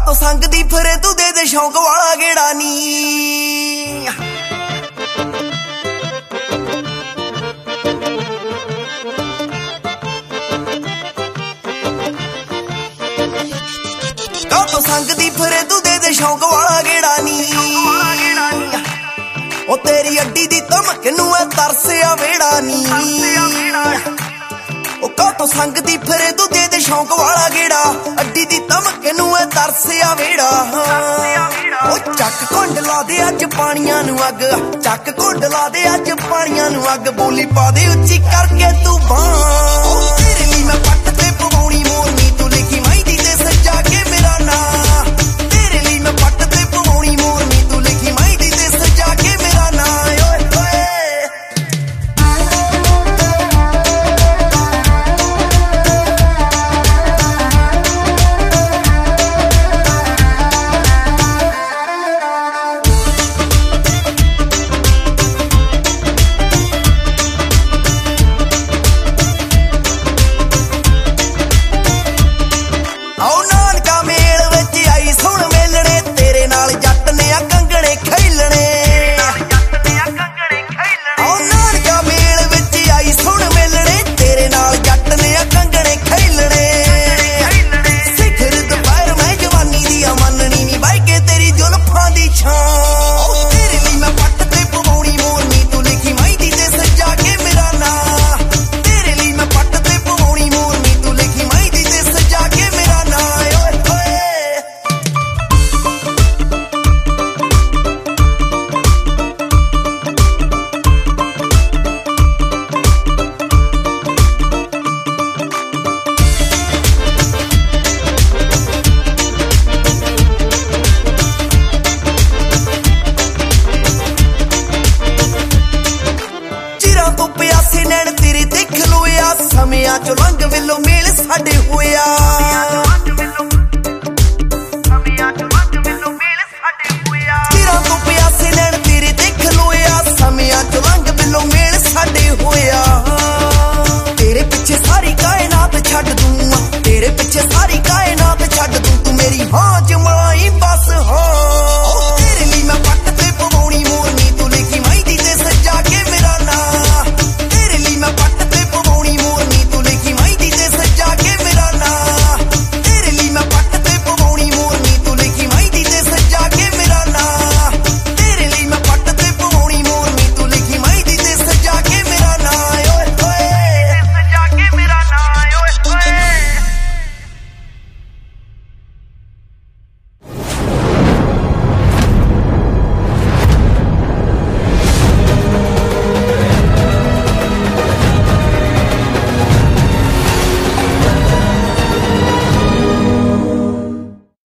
ਕਾਤੋਂ ਸੰਗਦੀ ਫਿਰੇ ਤੂੰ ਦੇ ਸ਼ੌਂਕ ਵਾਲਾ ਗੇੜਾ ਨੀ ਕਾਤੋਂ ਸੰਗਦੀ ਫਿਰੇ ਤੂੰ ਦੇ ਸ਼ੌਂਕ ਵਾਲਾ ਗੇੜਾ ਨੀ ਉਹ ਤੇਰੀ ਅੱਡੀ ਦੀ ਧਮਕ ਨੂੰ ਐ ਤਰਸਿਆ ਵੇੜਾ ਨੀ ਉਹ ਕਾਤੋਂ ਸੰਗਦੀ ਫਿਰੇ ਤੂੰ ਦੇ ਸ਼ੌਂਕ ਵਾਲਾ ਗੇੜਾ ਅੱਡੀ ਦੀ ਧਮਕ ਨੂੰ ਐ ਤਰਸਿਆ ਵੇੜਾ ਉਹ ਚੱਕ ਕੁੰਡ ਲਾ ਦੇ ਅੱਜ ਪਾਣੀਆਂ ਨੂੰ ਅੱਗ ਚੱਕ ਕੁੰਡ ਲਾ ਦੇ ਅੱਜ ਪਾਣੀਆਂ ਨੂੰ ਅੱਗ ਬੋਲੀ ਪਾ ਦੇ ਉੱਚੀ ਕਰਕੇ ਤੂੰ ਬਾਂਹ